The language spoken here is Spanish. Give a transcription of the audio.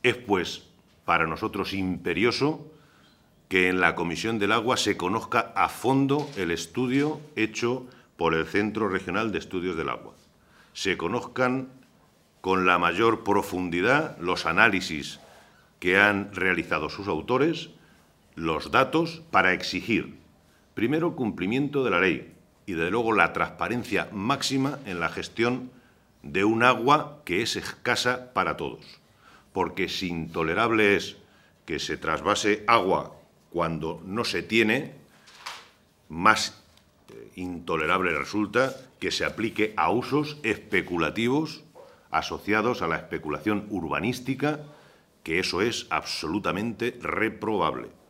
Es, pues, para nosotros imperioso que en la Comisión del Agua se conozca a fondo el estudio hecho por el Centro Regional de Estudios del Agua. Se conozcan con la mayor profundidad los análisis que han realizado sus autores, los datos, para exigir, primero, cumplimiento de la ley y, desde luego, la transparencia máxima en la gestión de un agua que es escasa para todos. Porque si intolerable es que se trasvase agua cuando no se tiene, más intolerable resulta que se aplique a usos especulativos asociados a la especulación urbanística, que eso es absolutamente reprobable.